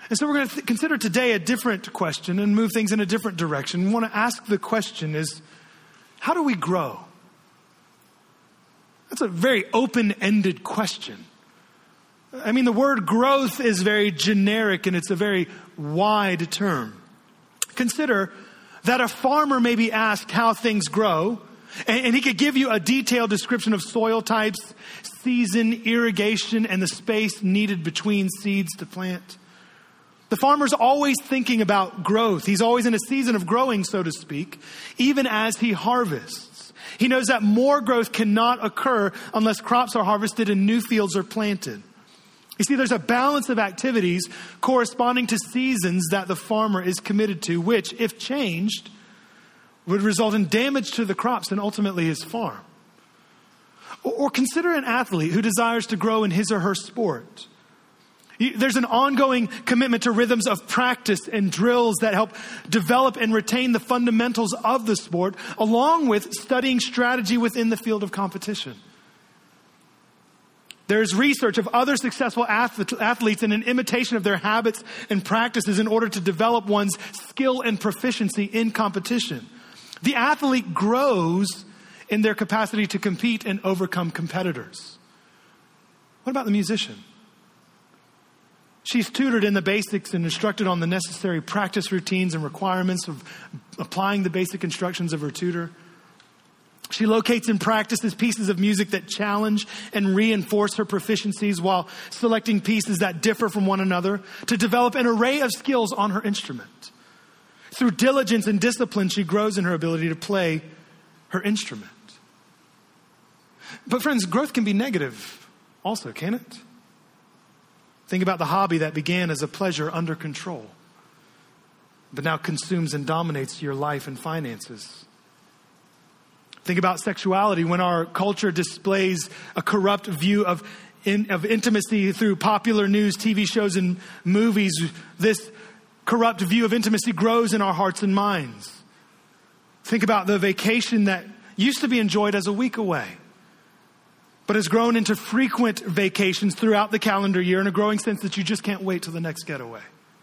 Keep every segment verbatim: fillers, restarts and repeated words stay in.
And so we're going to th- consider today a different question and move things in a different direction. We want to ask the question is, how do we grow? That's a very open-ended question. I mean, the word growth is very generic and it's a very wide term. Consider that a farmer may be asked how things grow, and, and he could give you a detailed description of soil types, season, irrigation, and the space needed between seeds to plant. The farmer's always thinking about growth. He's always in a season of growing, so to speak, even as he harvests. He knows that more growth cannot occur unless crops are harvested and new fields are planted. You see, there's a balance of activities corresponding to seasons that the farmer is committed to, which, if changed, would result in damage to the crops and ultimately his farm. Or consider an athlete who desires to grow in his or her sport. There's an ongoing commitment to rhythms of practice and drills that help develop and retain the fundamentals of the sport, along with studying strategy within the field of competition. There's research of other successful athletes and an imitation of their habits and practices in order to develop one's skill and proficiency in competition. The athlete grows in their capacity to compete and overcome competitors. What about the musician? She's tutored in the basics and instructed on the necessary practice routines and requirements of applying the basic instructions of her tutor. She locates and practices pieces of music that challenge and reinforce her proficiencies while selecting pieces that differ from one another to develop an array of skills on her instrument. Through diligence and discipline, she grows in her ability to play her instrument. But friends, growth can be negative also, can it? Think about the hobby that began as a pleasure under control, but now consumes and dominates your life and finances. Think about sexuality when our culture displays a corrupt view of, in, of intimacy through popular news, T V shows, and movies. This corrupt view of intimacy grows in our hearts and minds. Think about the vacation that used to be enjoyed as a week away, but has grown into frequent vacations throughout the calendar year in a growing sense that you just can't wait till the next getaway.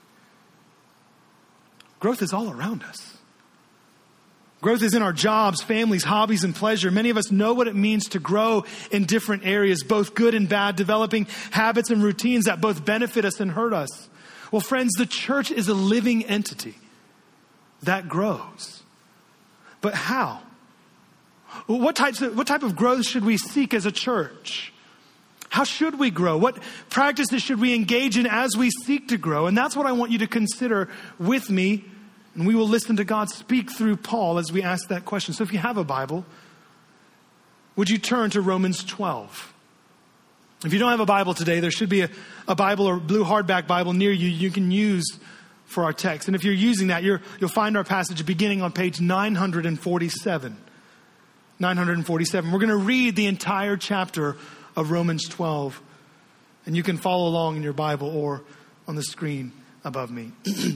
Growth is all around us. Growth is in our jobs, families, hobbies, and pleasure. Many of us know what it means to grow in different areas, both good and bad, developing habits and routines that both benefit us and hurt us. Well, friends, the church is a living entity that grows. But how? What types of, what type of growth should we seek as a church? How should we grow? What practices should we engage in as we seek to grow? And that's what I want you to consider with me. And we will listen to God speak through Paul as we ask that question. So if you have a Bible, would you turn to Romans twelve? If you don't have a Bible today, there should be a, a Bible or blue hardback Bible near you you can use for our text. And if you're using that, you're, you'll find our passage beginning on page nine forty-seven. nine forty-seven. We're going to read the entire chapter of Romans twelve. And you can follow along in your Bible or on the screen above me.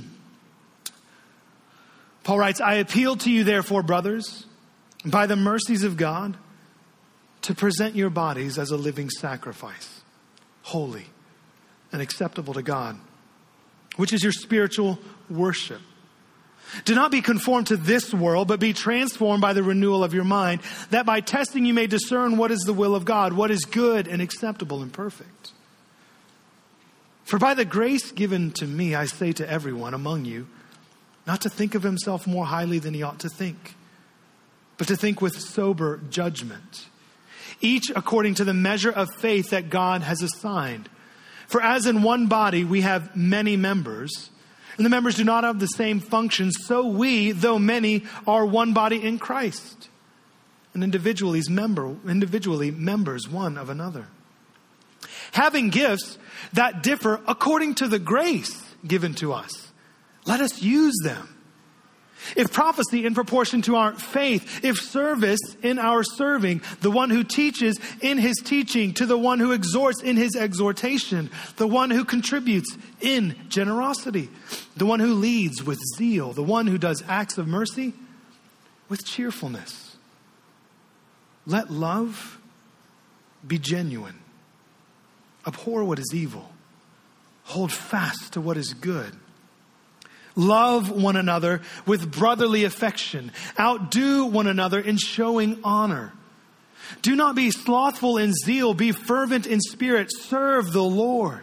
Paul writes, I appeal to you, therefore, brothers, by the mercies of God, to present your bodies as a living sacrifice, holy and acceptable to God, which is your spiritual worship. Do not be conformed to this world, but be transformed by the renewal of your mind, that by testing you may discern what is the will of God, what is good and acceptable and perfect. For by the grace given to me, I say to everyone among you, not to think of himself more highly than he ought to think, but to think with sober judgment, each according to the measure of faith that God has assigned. For as in one body we have many members, and the members do not have the same functions, so we, though many, are one body in Christ, and individually member, individually members one of another. Having gifts that differ according to the grace given to us, let us use them. If prophecy, in proportion to our faith. If service, in our serving. The one who teaches, in his teaching. To the one who exhorts, in his exhortation. The one who contributes, in generosity. The one who leads, with zeal. The one who does acts of mercy, with cheerfulness. Let love be genuine. Abhor what is evil. Hold fast to what is good. Love one another with brotherly affection. Outdo one another in showing honor. Do not be slothful in zeal. Be fervent in spirit. Serve the Lord.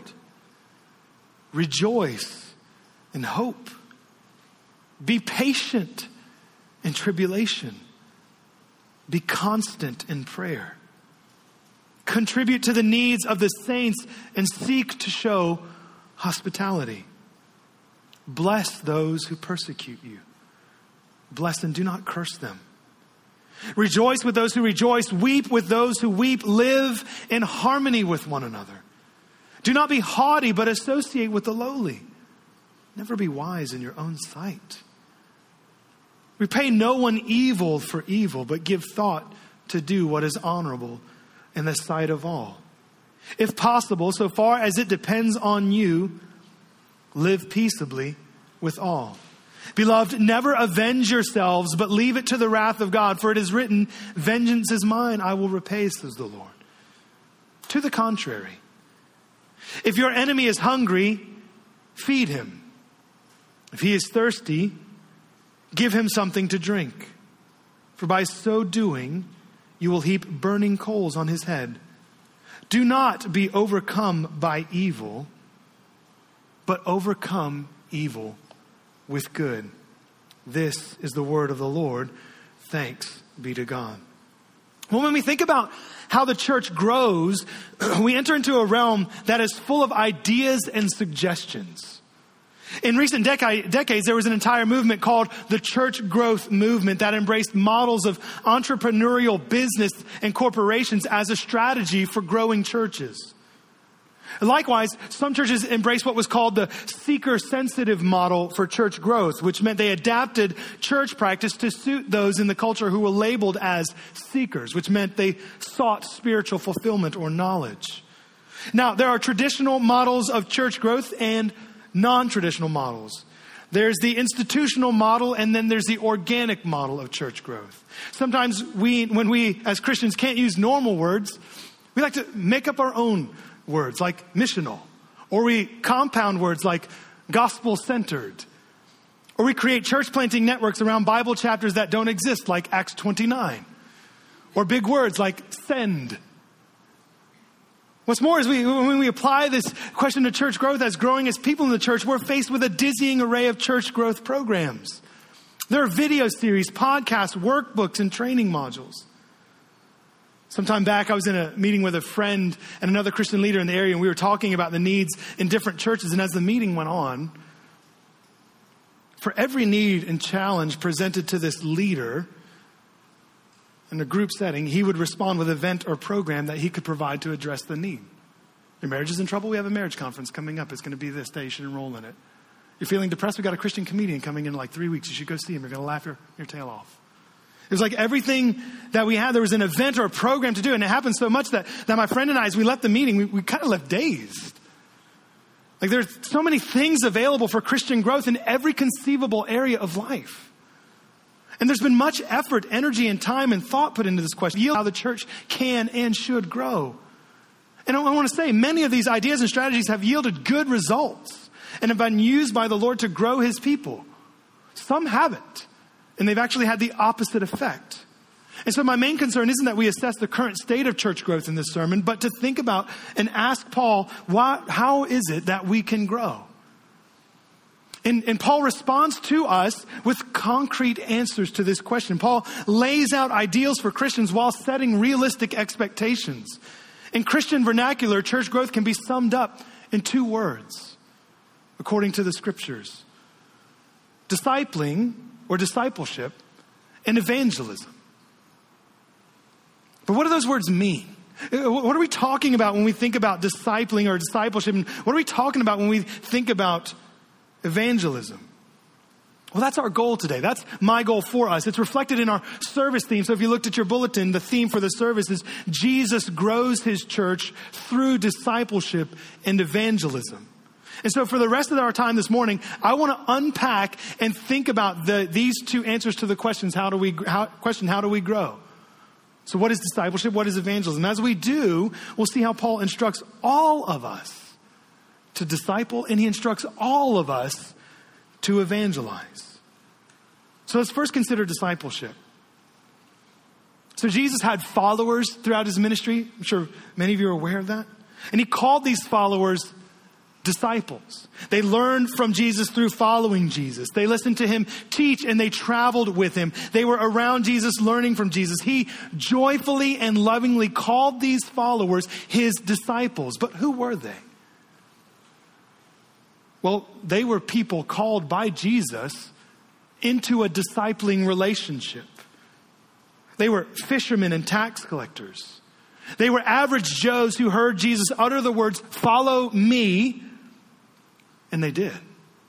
Rejoice in hope. Be patient in tribulation. Be constant in prayer. Contribute to the needs of the saints and seek to show hospitality. Bless those who persecute you. Bless and do not curse them. Rejoice with those who rejoice. Weep with those who weep. Live in harmony with one another. Do not be haughty, but associate with the lowly. Never be wise in your own sight. Repay no one evil for evil, but give thought to do what is honorable in the sight of all. If possible, so far as it depends on you, live peaceably with all. Beloved, never avenge yourselves, but leave it to the wrath of God. For it is written, vengeance is mine, I will repay, says the Lord. To the contrary, if your enemy is hungry, feed him. If he is thirsty, give him something to drink. For by so doing, you will heap burning coals on his head. Do not be overcome by evil, but overcome evil with good. This is the word of the Lord. Thanks be to God. Well, when we think about how the church grows, we enter into a realm that is full of ideas and suggestions. In recent deca- decades, there was an entire movement called the church growth movement that embraced models of entrepreneurial business and corporations as a strategy for growing churches. Likewise, some churches embraced what was called the seeker-sensitive model for church growth, which meant they adapted church practice to suit those in the culture who were labeled as seekers, which meant they sought spiritual fulfillment or knowledge. Now, there are traditional models of church growth and non-traditional models. There's the institutional model, and then there's the organic model of church growth. Sometimes we, when we as Christians can't use normal words, we like to make up our own words like missional, or we compound words like gospel-centered, or we create church planting networks around Bible chapters that don't exist like Acts twenty-nine, or big words like send. What's more is we, when we apply this question to church growth as growing as people in the church, we're faced with a dizzying array of church growth programs. There are video series, podcasts, workbooks, and training modules. Sometime back, I was in a meeting with a friend and another Christian leader in the area, and we were talking about the needs in different churches. And as the meeting went on, for every need and challenge presented to this leader in a group setting, he would respond with an event or program that he could provide to address the need. Your marriage is in trouble? We have a marriage conference coming up. It's going to be this day. You should enroll in it. You're feeling depressed? We've got a Christian comedian coming in like three weeks. You should go see him. You're going to laugh your, your tail off. It was like everything that we had, there was an event or a program to do. And it happened so much that, that my friend and I, as we left the meeting, we, we kind of left dazed. Like there's so many things available for Christian growth in every conceivable area of life. And there's been much effort, energy, and time and thought put into this question, how the church can and should grow. And I want to say, many of these ideas and strategies have yielded good results and have been used by the Lord to grow his people. Some haven't, and they've actually had the opposite effect. And so my main concern isn't that we assess the current state of church growth in this sermon, but to think about and ask Paul, why, how is it that we can grow? And, and Paul responds to us with concrete answers to this question. Paul lays out ideals for Christians while setting realistic expectations. In Christian vernacular, church growth can be summed up in two words, according to the scriptures: discipling or discipleship and evangelism. But what do those words mean? What are we talking about when we think about discipling or discipleship? And what are we talking about when we think about evangelism? Well, that's our goal today. That's my goal for us. It's reflected in our service theme. So if you looked at your bulletin, the theme for the service is Jesus grows his church through discipleship and evangelism. And so for the rest of our time this morning, I want to unpack and think about the, these two answers to the questions. How do we, how, question, how do we grow? So what is discipleship? What is evangelism? As we do, we'll see how Paul instructs all of us to disciple, and he instructs all of us to evangelize. So let's first consider discipleship. So Jesus had followers throughout his ministry. I'm sure many of you are aware of that. And he called these followers disciples. They learned from Jesus through following Jesus. They listened to him teach and they traveled with him. They were around Jesus, learning from Jesus. He joyfully and lovingly called these followers his disciples. But who were they? Well, they were people called by Jesus into a discipling relationship. They were fishermen and tax collectors. They were average Joes who heard Jesus utter the words, "Follow me," and they did.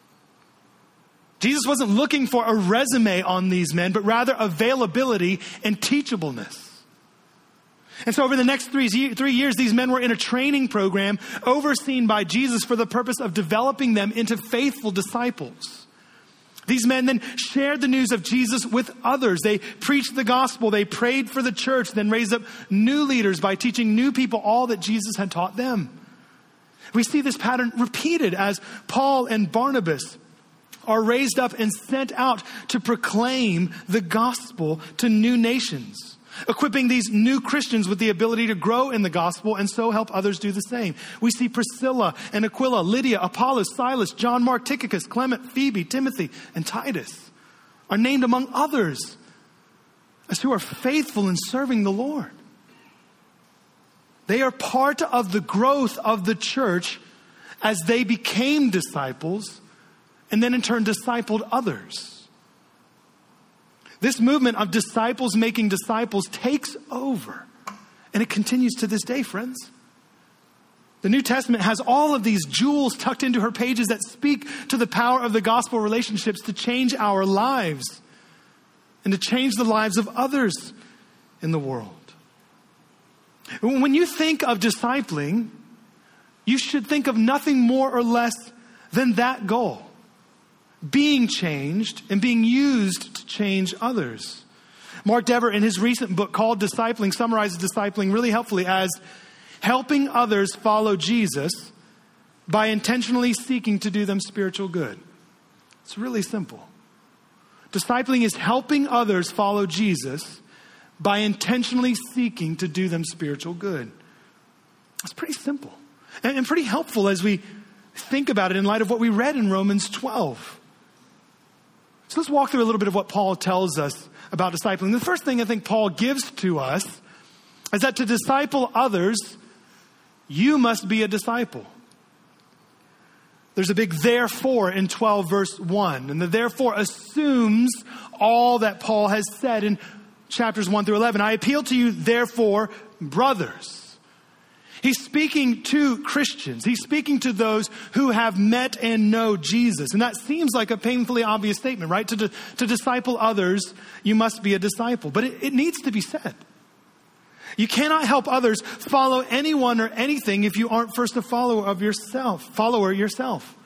Jesus wasn't looking for a resume on these men, but rather availability and teachableness. And so over the next three, three years, these men were in a training program overseen by Jesus for the purpose of developing them into faithful disciples. These men then shared the news of Jesus with others. They preached the gospel. They prayed for the church, then raised up new leaders by teaching new people all that Jesus had taught them. We see this pattern repeated as Paul and Barnabas are raised up and sent out to proclaim the gospel to new nations, equipping these new Christians with the ability to grow in the gospel and so help others do the same. We see Priscilla and Aquila, Lydia, Apollos, Silas, John, Mark, Tychicus, Clement, Phoebe, Timothy, and Titus are named among others as who are faithful in serving the Lord. They are part of the growth of the church as they became disciples and then in turn discipled others. This movement of disciples making disciples takes over, and it continues to this day, friends. The New Testament has all of these jewels tucked into her pages that speak to the power of the gospel relationships to change our lives and to change the lives of others in the world. When you think of discipling, you should think of nothing more or less than that goal. Being changed and being used to change others. Mark Dever, in his recent book called Discipling, summarizes discipling really helpfully as helping others follow Jesus by intentionally seeking to do them spiritual good. It's really simple. Discipling is helping others follow Jesus by intentionally seeking to do them spiritual good. It's pretty simple and, and pretty helpful as we think about it in light of what we read in Romans twelve. So let's walk through a little bit of what Paul tells us about discipling. The first thing I think Paul gives to us is that to disciple others, you must be a disciple. There's a big therefore in twelve verse one. And the therefore assumes all that Paul has said in chapters one through eleven. I appeal to you, therefore, brothers. He's speaking to Christians. He's speaking to those who have met and know Jesus. And that seems like a painfully obvious statement, right? To, to disciple others, you must be a disciple. But it, it needs to be said. You cannot help others follow anyone or anything if you aren't first a follower of yourself, follower yourself.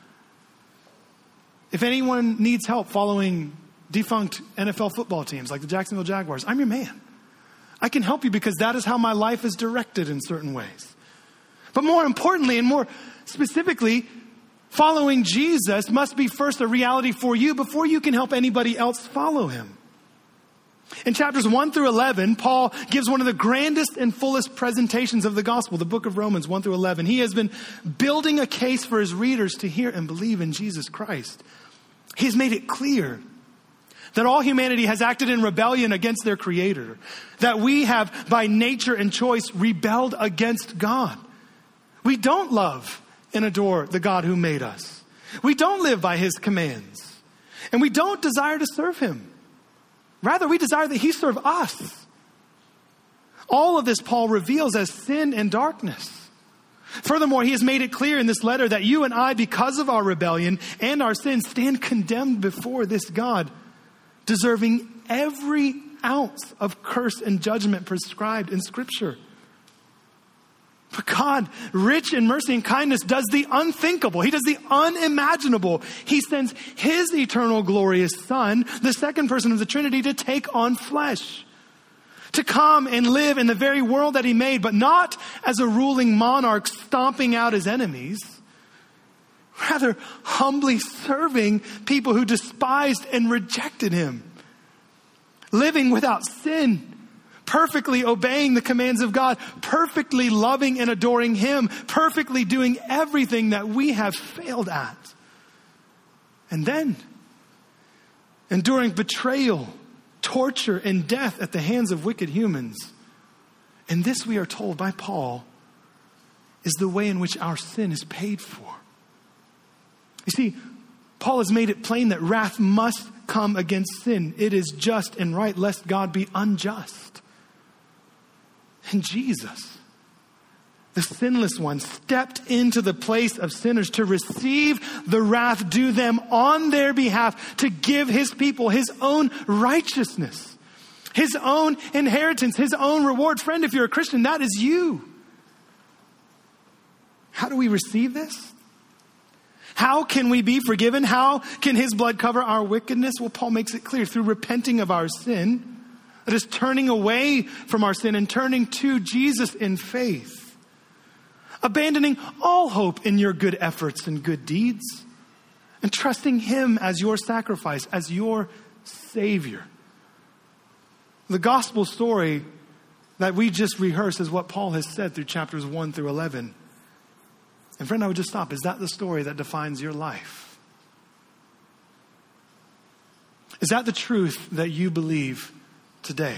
If anyone needs help following defunct N F L football teams like the Jacksonville Jaguars, I'm your man. I can help you because that is how my life is directed in certain ways. But more importantly and more specifically, following Jesus must be first a reality for you before you can help anybody else follow him. In chapters one through eleven, Paul gives one of the grandest and fullest presentations of the gospel, the book of Romans one through eleven. He has been building a case for his readers to hear and believe in Jesus Christ. He's made it clear that all humanity has acted in rebellion against their creator, that we have by nature and choice rebelled against God. We don't love and adore the God who made us. We don't live by his commands. And we don't desire to serve him. Rather, we desire that he serve us. All of this Paul reveals as sin and darkness. Furthermore, he has made it clear in this letter that you and I, because of our rebellion and our sin, stand condemned before this God, deserving every ounce of curse and judgment prescribed in Scripture. But God, rich in mercy and kindness, does the unthinkable. He does the unimaginable. He sends his eternal glorious Son, the second person of the Trinity, to take on flesh, to come and live in the very world that he made, but not as a ruling monarch stomping out his enemies, rather humbly serving people who despised and rejected him. Living without sin, perfectly obeying the commands of God, perfectly loving and adoring him, perfectly doing everything that we have failed at. And then enduring betrayal, torture, and death at the hands of wicked humans. And this, we are told by Paul, is the way in which our sin is paid for. You see, Paul has made it plain that wrath must come against sin. It is just and right, lest God be unjust. And Jesus, the sinless one, stepped into the place of sinners to receive the wrath due them on their behalf, to give his people his own righteousness, his own inheritance, his own reward. Friend, if you're a Christian, that is you. How do we receive this? How can we be forgiven? How can his blood cover our wickedness? Well, Paul makes it clear through repenting of our sin. That is turning away from our sin and turning to Jesus in faith. Abandoning all hope in your good efforts and good deeds. And trusting him as your sacrifice, as your Savior. The gospel story that we just rehearsed is what Paul has said through chapters one through eleven. And friend, I would just stop. Is that the story that defines your life? Is that the truth that you believe today?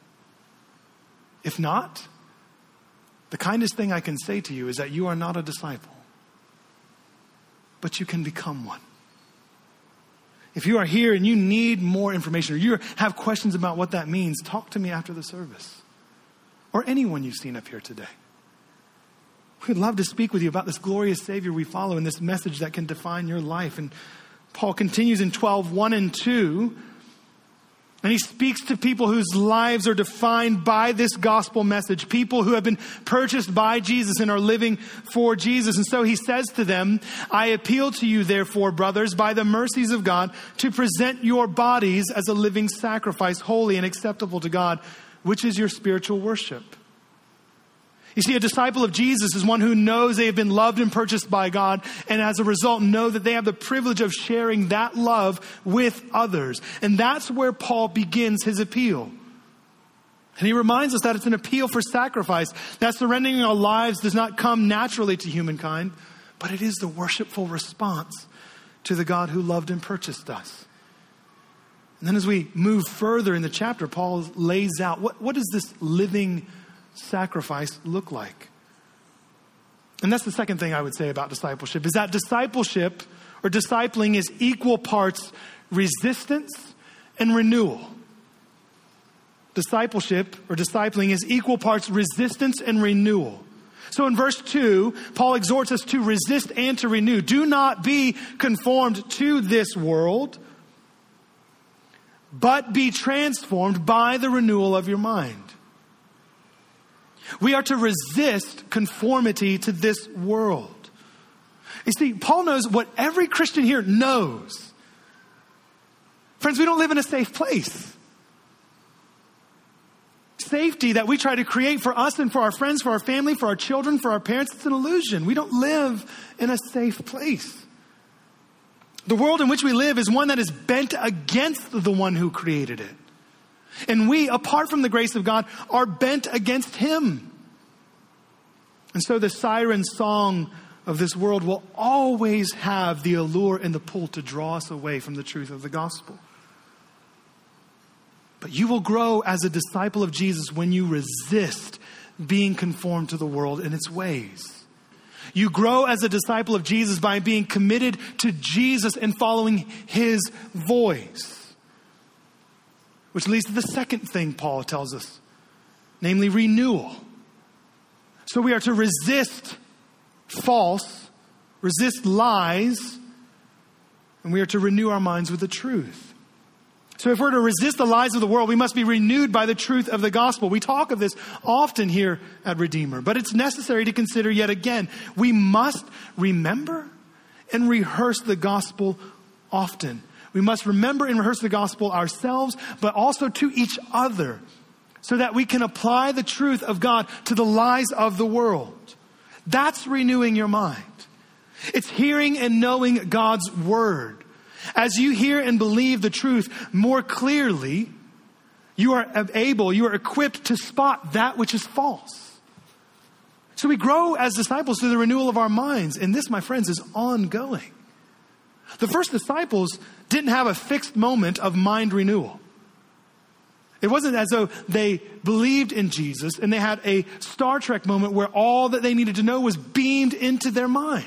If not, the kindest thing I can say to you is that you are not a disciple, but you can become one. If you are here and you need more information or you have questions about what that means, talk to me after the service or anyone you've seen up here today. We'd love to speak with you about this glorious Savior we follow and this message that can define your life. And Paul continues in twelve, one and two. And he speaks to people whose lives are defined by this gospel message. People who have been purchased by Jesus and are living for Jesus. And so he says to them, I appeal to you, therefore, brothers, by the mercies of God, to present your bodies as a living sacrifice, holy and acceptable to God, which is your spiritual worship. You see, a disciple of Jesus is one who knows they have been loved and purchased by God, and as a result know that they have the privilege of sharing that love with others. And that's where Paul begins his appeal. And he reminds us that it's an appeal for sacrifice. That surrendering our lives does not come naturally to humankind, but it is the worshipful response to the God who loved and purchased us. And then as we move further in the chapter, Paul lays out what, what is this living sacrifice look like? And that's the second thing I would say about discipleship, is that discipleship or discipling is equal parts resistance and renewal. Discipleship or discipling is equal parts resistance and renewal. So in verse two, Paul exhorts us to resist and to renew. Do not be conformed to this world, but be transformed by the renewal of your mind. We are to resist conformity to this world. You see, Paul knows what every Christian here knows. Friends, we don't live in a safe place. Safety that we try to create for us and for our friends, for our family, for our children, for our parents, it's an illusion. We don't live in a safe place. The world in which we live is one that is bent against the one who created it. And we, apart from the grace of God, are bent against him. And so the siren song of this world will always have the allure and the pull to draw us away from the truth of the gospel. But you will grow as a disciple of Jesus when you resist being conformed to the world and its ways. You grow as a disciple of Jesus by being committed to Jesus and following his voice. Which leads to the second thing Paul tells us, namely renewal. So we are to resist false, resist lies, and we are to renew our minds with the truth. So if we're to resist the lies of the world, we must be renewed by the truth of the gospel. We talk of this often here at Redeemer, but it's necessary to consider yet again. We must remember and rehearse the gospel often. We must remember and rehearse the gospel ourselves, but also to each other, so that we can apply the truth of God to the lies of the world. That's renewing your mind. It's hearing and knowing God's word. As you hear and believe the truth more clearly, you are able, you are equipped to spot that which is false. So we grow as disciples through the renewal of our minds. And this, my friends, is ongoing. The first disciples didn't have a fixed moment of mind renewal. It wasn't as though they believed in Jesus and they had a Star Trek moment where all that they needed to know was beamed into their minds.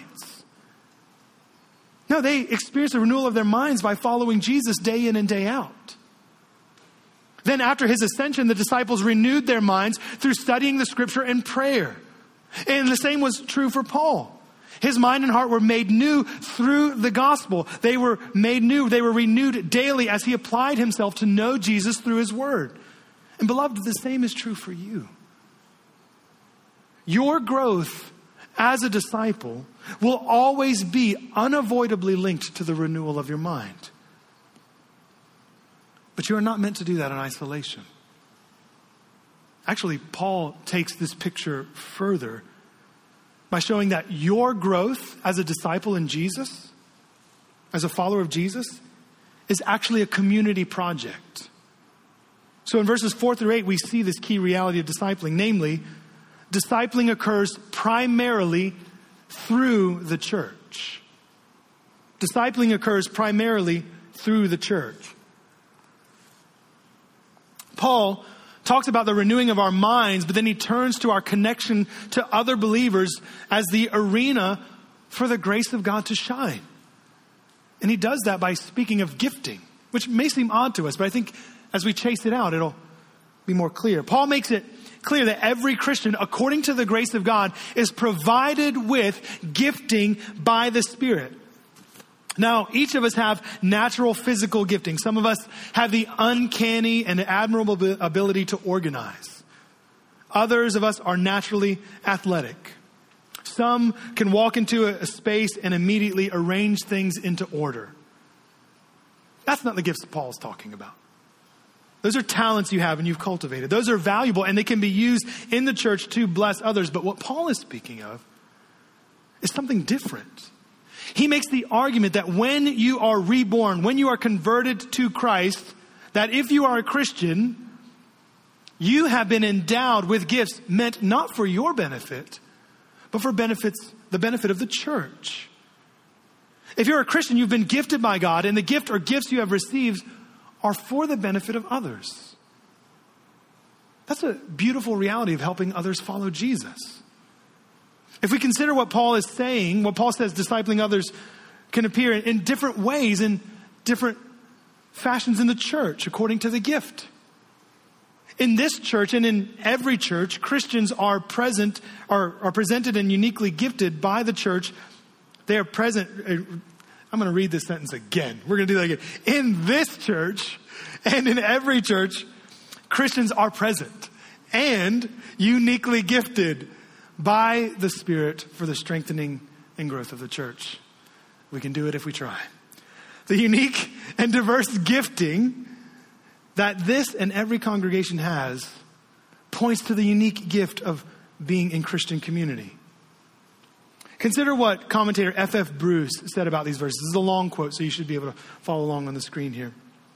No, they experienced the renewal of their minds by following Jesus day in and day out. Then after his ascension, the disciples renewed their minds through studying the scripture and prayer. And the same was true for Paul. His mind and heart were made new through the gospel. They were made new. They were renewed daily as he applied himself to know Jesus through his word. And beloved, the same is true for you. Your growth as a disciple will always be unavoidably linked to the renewal of your mind. But you are not meant to do that in isolation. Actually, Paul takes this picture further by showing that your growth as a disciple in Jesus, as a follower of Jesus, is actually a community project. So in verses four through eight, we see this key reality of discipling. Namely, discipling occurs primarily through the church. Discipling occurs primarily through the church. Paul talks about the renewing of our minds, but then he turns to our connection to other believers as the arena for the grace of God to shine. And he does that by speaking of gifting, which may seem odd to us, but I think as we chase it out, it'll be more clear. Paul makes it clear that every Christian, according to the grace of God, is provided with gifting by the Spirit. Now, each of us have natural physical gifting. Some of us have the uncanny and admirable ability to organize. Others of us are naturally athletic. Some can walk into a space and immediately arrange things into order. That's not the gifts Paul's talking about. Those are talents you have and you've cultivated. Those are valuable and they can be used in the church to bless others. But what Paul is speaking of is something different. He makes the argument that when you are reborn, when you are converted to Christ, that if you are a Christian, you have been endowed with gifts meant not for your benefit, but for benefits, the benefit of the church. If you're a Christian, you've been gifted by God, and the gift or gifts you have received are for the benefit of others. That's a beautiful reality of helping others follow Jesus. If we consider what Paul is saying, what Paul says discipling others can appear in, in different ways, in different fashions in the church, according to the gift. In this church and in every church, Christians are present, are, are presented and uniquely gifted by the church. They are present. I'm going to read this sentence again. We're going to do that again. In this church and in every church, Christians are present and uniquely gifted by the Spirit for the strengthening and growth of the church. We can do it if we try. The unique and diverse gifting that this and every congregation has points to the unique gift of being in Christian community. Consider what commentator F F Bruce said about these verses. This is a long quote, so you should be able to follow along on the screen here.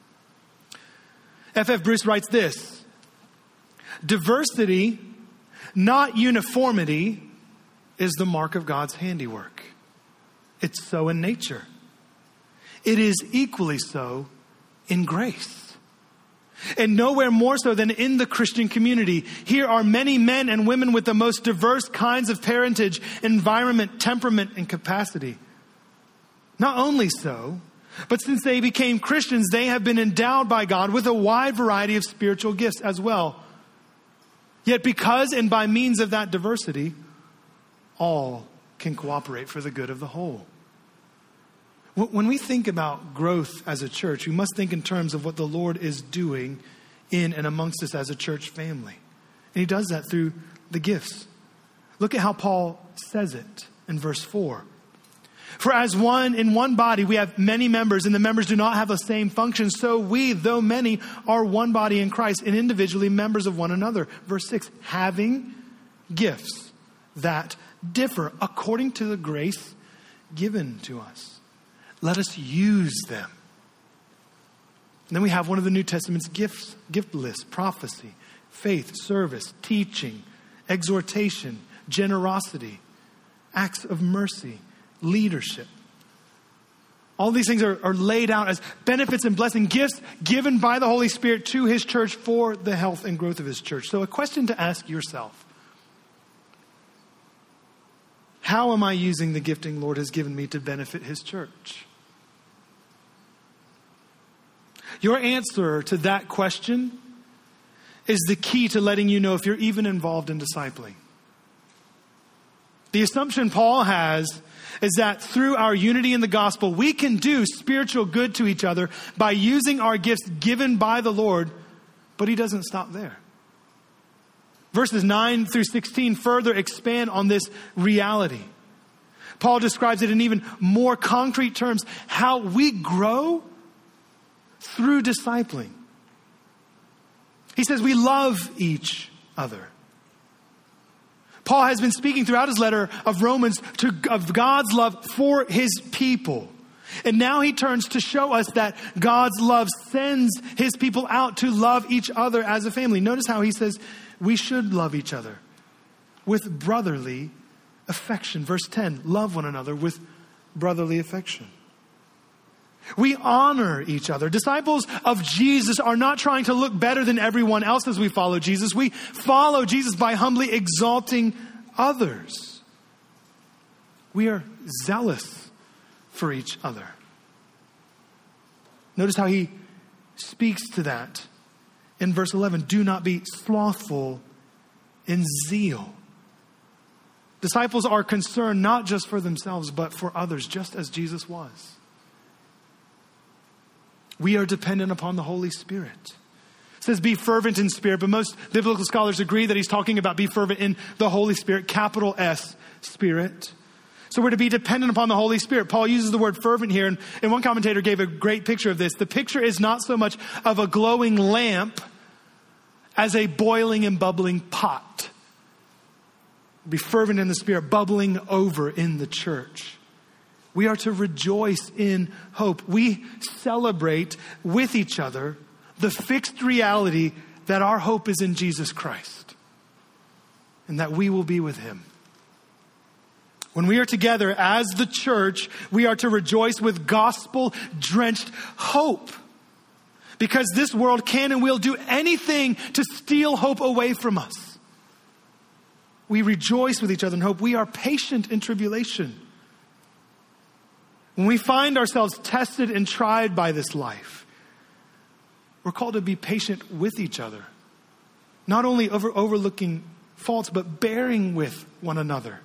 F F Bruce writes this: diversity, not uniformity, is the mark of God's handiwork. It's so in nature. It is equally so in grace. And nowhere more so than in the Christian community. Here are many men and women with the most diverse kinds of parentage, environment, temperament, and capacity. Not only so, but since they became Christians, they have been endowed by God with a wide variety of spiritual gifts as well. Yet because and by means of that diversity, all can cooperate for the good of the whole. When we think about growth as a church, we must think in terms of what the Lord is doing in and amongst us as a church family. And he does that through the gifts. Look at how Paul says it in verse four. For as one in one body we have many members, and the members do not have the same function, so we, though many, are one body in Christ and individually members of one another. Verse six, having gifts that differ according to the grace given to us. Let us use them. And then we have one of the New Testament's gifts, gift lists: prophecy, faith, service, teaching, exhortation, generosity, acts of mercy, leadership. All these things are, are laid out as benefits and blessing, gifts given by the Holy Spirit to his church for the health and growth of his church. So a question to ask yourself: how am I using the gifting Lord has given me to benefit his church? Your answer to that question is the key to letting you know if you're even involved in discipling. The assumption Paul has is that through our unity in the gospel, we can do spiritual good to each other by using our gifts given by the Lord, but he doesn't stop there. Verses nine through sixteen further expand on this reality. Paul describes it in even more concrete terms, how we grow through discipling. He says we love each other. Paul has been speaking throughout his letter of Romans to, of God's love for his people. And now he turns to show us that God's love sends his people out to love each other as a family. Notice how he says we should love each other with brotherly affection. Verse ten, love one another with brotherly affection. We honor each other. Disciples of Jesus are not trying to look better than everyone else as we follow Jesus. We follow Jesus by humbly exalting others. We are zealous for each other. Notice how he speaks to that in verse eleven. Do not be slothful in zeal. Disciples are concerned not just for themselves, but for others, just as Jesus was. We are dependent upon the Holy Spirit. It says be fervent in spirit, but most biblical scholars agree that he's talking about be fervent in the Holy Spirit, capital S, Spirit. So we're to be dependent upon the Holy Spirit. Paul uses the word fervent here, and, and one commentator gave a great picture of this. The picture is not so much of a glowing lamp as a boiling and bubbling pot. Be fervent in the Spirit, bubbling over in the church. We are to rejoice in hope. We celebrate with each other the fixed reality that our hope is in Jesus Christ and that we will be with him. When we are together as the church, we are to rejoice with gospel-drenched hope, because this world can and will do anything to steal hope away from us. We rejoice with each other in hope. We are patient in tribulation. When we find ourselves tested and tried by this life, we're called to be patient with each other. Not only over, overlooking faults, but bearing with one another.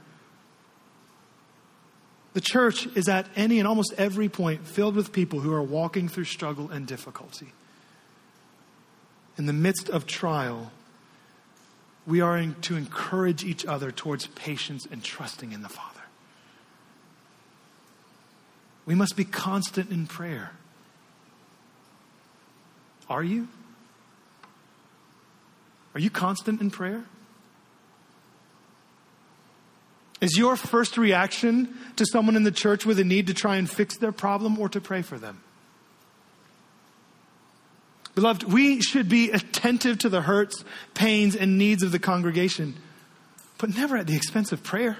The church is at any and almost every point filled with people who are walking through struggle and difficulty. In the midst of trial, we are in, to encourage each other towards patience and trusting in the Father. We must be constant in prayer. Are you? Are you constant in prayer? Is your first reaction to someone in the church with a need to try and fix their problem or to pray for them? Beloved, we should be attentive to the hurts, pains, and needs of the congregation, but never at the expense of prayer.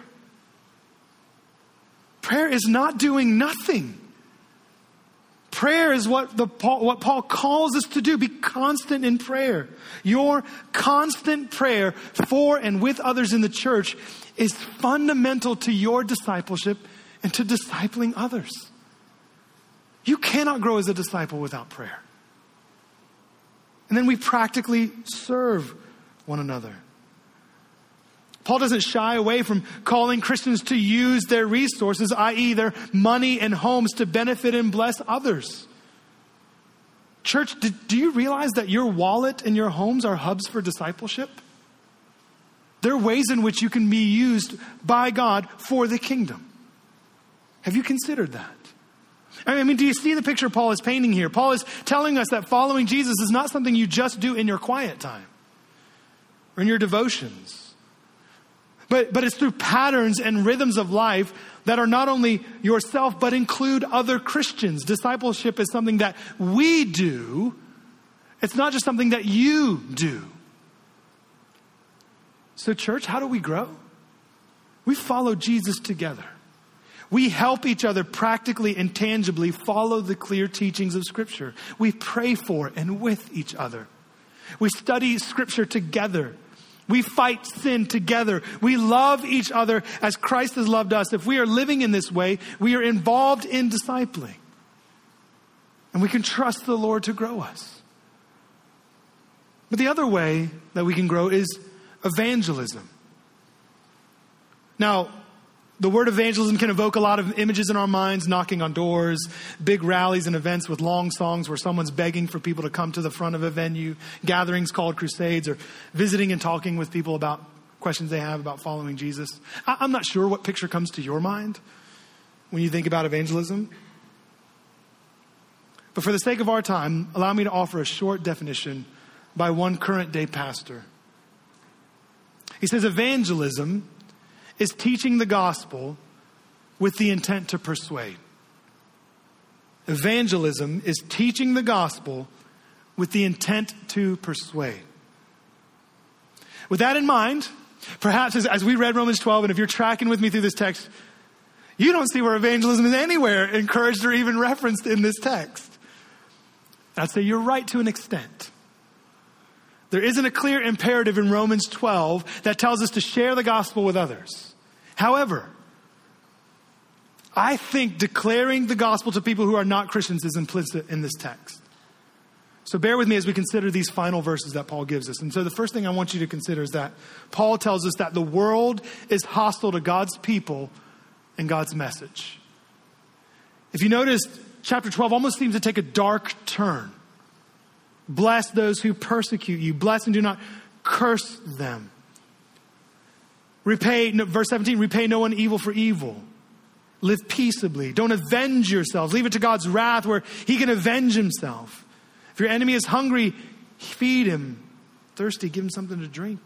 Prayer is not doing nothing. Prayer is what the Paul, what Paul calls us to do. Be constant in prayer. Your constant prayer for and with others in the church is fundamental to your discipleship and to discipling others. You cannot grow as a disciple without prayer. And then we practically serve one another. Paul doesn't shy away from calling Christians to use their resources, that is their money and homes, to benefit and bless others. Church, do you realize that your wallet and your homes are hubs for discipleship? There are ways in which you can be used by God for the kingdom. Have you considered that? I mean, do you see the picture Paul is painting here? Paul is telling us that following Jesus is not something you just do in your quiet time or in your devotions. But, but it's through patterns and rhythms of life that are not only yourself, but include other Christians. Discipleship is something that we do. It's not just something that you do. So church, how do we grow? We follow Jesus together. We help each other practically and tangibly follow the clear teachings of Scripture. We pray for and with each other. We study Scripture together. We fight sin together. We love each other as Christ has loved us. If we are living in this way, we are involved in discipling. And we can trust the Lord to grow us. But the other way that we can grow is evangelism. Now, the word evangelism can evoke a lot of images in our minds, knocking on doors, big rallies and events with long songs where someone's begging for people to come to the front of a venue, gatherings called crusades, or visiting and talking with people about questions they have about following Jesus. I- I'm not sure what picture comes to your mind when you think about evangelism. But for the sake of our time, allow me to offer a short definition by one current day pastor. He says evangelism is teaching the gospel with the intent to persuade. Evangelism is teaching the gospel with the intent to persuade. With that in mind, perhaps as, as we read Romans twelve, and if you're tracking with me through this text, you don't see where evangelism is anywhere encouraged or even referenced in this text. I'd say you're right to an extent. There isn't a clear imperative in Romans twelve that tells us to share the gospel with others. However, I think declaring the gospel to people who are not Christians is implicit in this text. So bear with me as we consider these final verses that Paul gives us. And so the first thing I want you to consider is that Paul tells us that the world is hostile to God's people and God's message. If you notice, chapter twelve almost seems to take a dark turn. Bless those who persecute you. Bless and do not curse them. Repay, verse seventeen, repay no one evil for evil. Live peaceably. Don't avenge yourselves. Leave it to God's wrath where he can avenge himself. If your enemy is hungry, feed him. Thirsty, give him something to drink.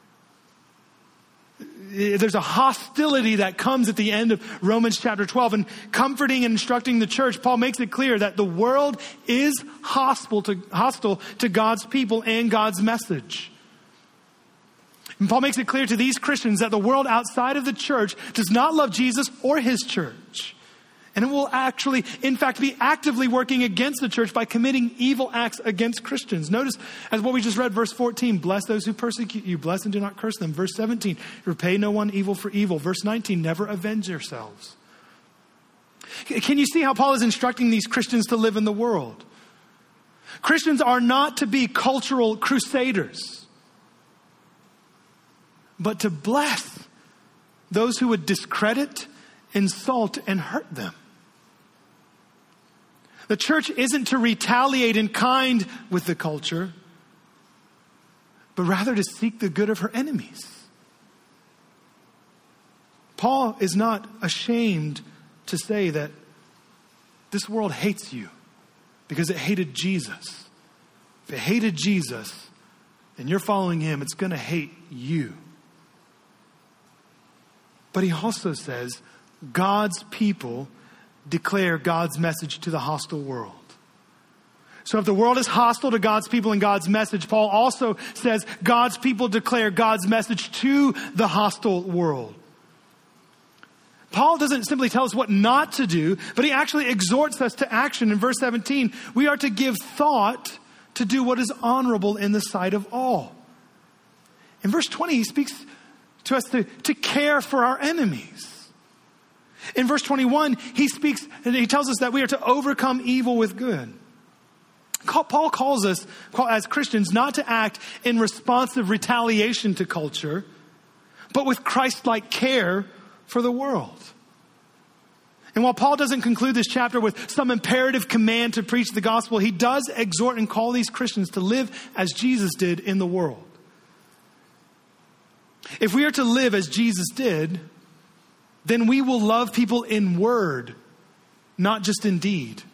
There's a hostility that comes at the end of Romans chapter twelve. And comforting and instructing the church, Paul makes it clear that the world is hostile to, hostile to God's people and God's message. And Paul makes it clear to these Christians that the world outside of the church does not love Jesus or his church. And it will actually, in fact, be actively working against the church by committing evil acts against Christians. Notice, as what we just read, verse fourteen, bless those who persecute you, bless and do not curse them. Verse seventeen, repay no one evil for evil. Verse nineteen, never avenge yourselves. Can you see how Paul is instructing these Christians to live in the world? Christians are not to be cultural crusaders, but to bless those who would discredit, insult, and hurt them. The church isn't to retaliate in kind with the culture, but rather to seek the good of her enemies. Paul is not ashamed to say that this world hates you because it hated Jesus. If it hated Jesus and you're following him, it's going to hate you. But he also says God's people declare God's message to the hostile world. So if the world is hostile to God's people and God's message, Paul also says God's people declare God's message to the hostile world. Paul doesn't simply tell us what not to do, but he actually exhorts us to action. In verse seventeen, we are to give thought to do what is honorable in the sight of all. In verse twenty, he speaks to us to, to care for our enemies. In verse twenty-one, he speaks and he tells us that we are to overcome evil with good. Paul calls us as Christians not to act in responsive retaliation to culture, but with Christ-like care for the world. And while Paul doesn't conclude this chapter with some imperative command to preach the gospel, he does exhort and call these Christians to live as Jesus did in the world. If we are to live as Jesus did, then we will love people in word, not just in deed.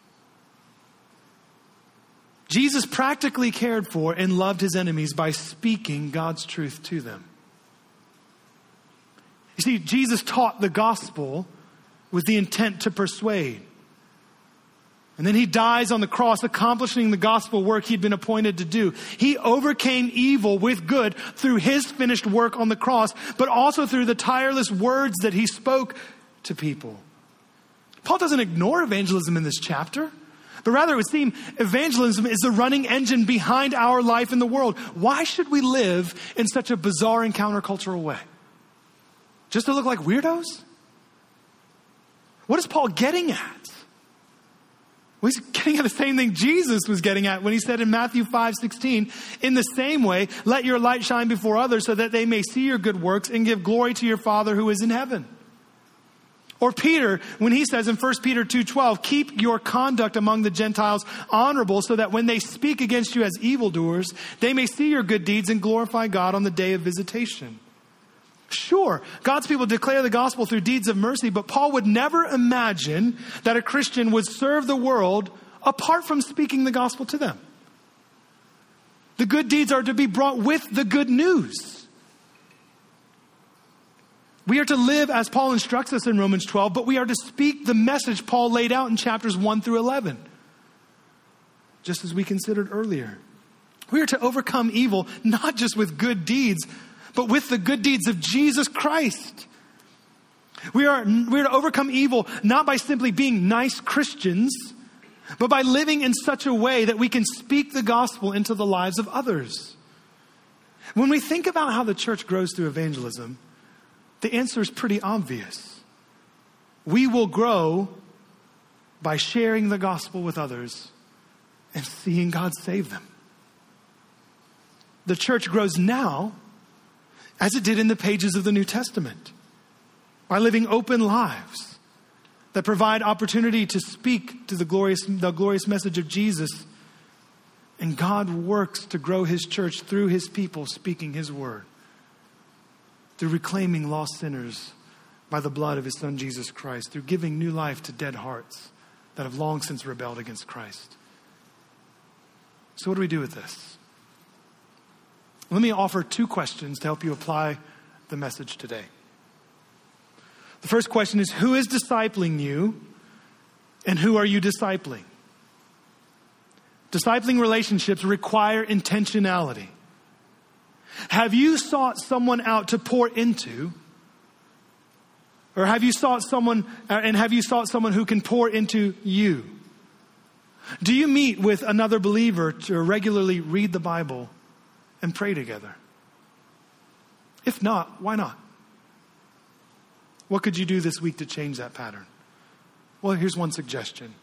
Jesus practically cared for and loved his enemies by speaking God's truth to them. You see, Jesus taught the gospel with the intent to persuade. And then he dies on the cross, accomplishing the gospel work he'd been appointed to do. He overcame evil with good through his finished work on the cross, but also through the tireless words that he spoke to people. Paul doesn't ignore evangelism in this chapter, but rather it would seem evangelism is the running engine behind our life in the world. Why should we live in such a bizarre and countercultural way? Just to look like weirdos? What is Paul getting at? Well, he's getting at the same thing Jesus was getting at when he said in Matthew five sixteen, in the same way, let your light shine before others so that they may see your good works and give glory to your Father who is in heaven. Or Peter, when he says in First Peter two twelve, keep your conduct among the Gentiles honorable so that when they speak against you as evildoers, they may see your good deeds and glorify God on the day of visitation. Sure, God's people declare the gospel through deeds of mercy, but Paul would never imagine that a Christian would serve the world apart from speaking the gospel to them. The good deeds are to be brought with the good news. We are to live as Paul instructs us in Romans twelve, but we are to speak the message Paul laid out in chapters one through eleven, just as we considered earlier. We are to overcome evil not just with good deeds, but with the good deeds of Jesus Christ. We are, we are to overcome evil not by simply being nice Christians, but by living in such a way that we can speak the gospel into the lives of others. When we think about how the church grows through evangelism, the answer is pretty obvious. We will grow by sharing the gospel with others and seeing God save them. The church grows now as it did in the pages of the New Testament, by living open lives that provide opportunity to speak to the glorious, the glorious message of Jesus. And God works to grow his church through his people speaking his word, through reclaiming lost sinners by the blood of his son Jesus Christ, through giving new life to dead hearts that have long since rebelled against Christ. So what do we do with this? Let me offer two questions to help you apply the message today. The first question is, who is discipling you and who are you discipling? Discipling relationships require intentionality. Have you sought someone out to pour into? Or have you sought someone, and have you sought someone who can pour into you? Do you meet with another believer to regularly read the Bible and pray together? If not, why not? What could you do this week to change that pattern? Well, here's one suggestion.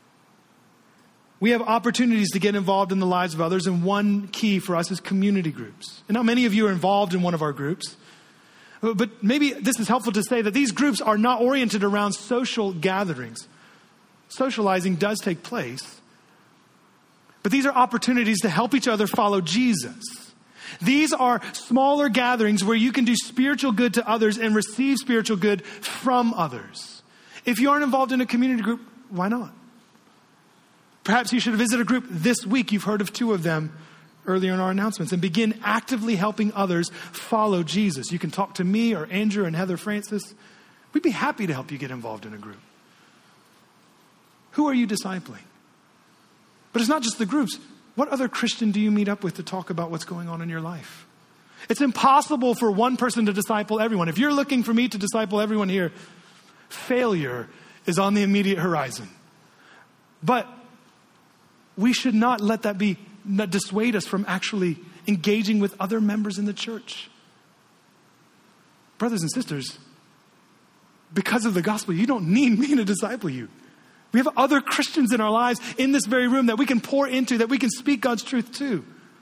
We have opportunities to get involved in the lives of others, and one key for us is community groups. And now many of you are involved in one of our groups, but maybe this is helpful to say that these groups are not oriented around social gatherings. Socializing does take place, but these are opportunities to help each other follow Jesus. These are smaller gatherings where you can do spiritual good to others and receive spiritual good from others. If you aren't involved in a community group, why not? Perhaps you should visit a group this week. You've heard of two of them earlier in our announcements, and begin actively helping others follow Jesus. You can talk to me or Andrew and Heather Francis. We'd be happy to help you get involved in a group. Who are you discipling? But it's not just the groups. What other Christian do you meet up with to talk about what's going on in your life? It's impossible for one person to disciple everyone. If you're looking for me to disciple everyone here, failure is on the immediate horizon. But we should not let that be not dissuade us from actually engaging with other members in the church. Brothers and sisters, because of the gospel, you don't need me to disciple you. We have other Christians in our lives in this very room that we can pour into, that we can speak God's truth to.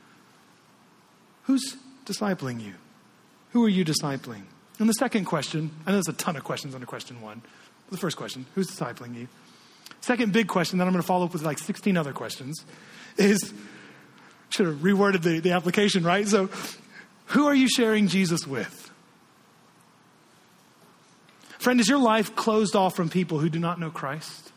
Who's discipling you? Who are you discipling? And the second question, I know there's a ton of questions under question one. The first question, who's discipling you? Second big question that I'm going to follow up with like sixteen other questions is, should have reworded the, the application, right? So who are you sharing Jesus with? Friend, is your life closed off from people who do not know Christ?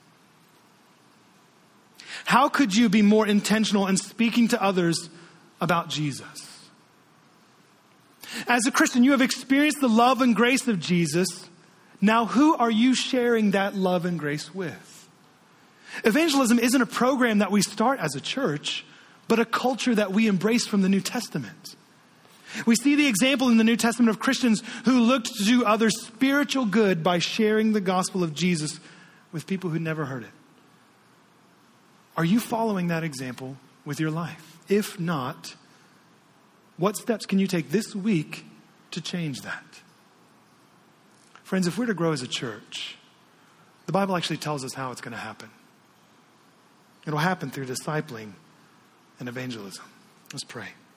How could you be more intentional in speaking to others about Jesus? As a Christian, you have experienced the love and grace of Jesus. Now, who are you sharing that love and grace with? Evangelism isn't a program that we start as a church, but a culture that we embrace from the New Testament. We see the example in the New Testament of Christians who looked to do others spiritual good by sharing the gospel of Jesus with people who never heard it. Are you following that example with your life? If not, what steps can you take this week to change that? Friends, if we're to grow as a church, the Bible actually tells us how it's going to happen. It'll happen through discipling and evangelism. Let's pray.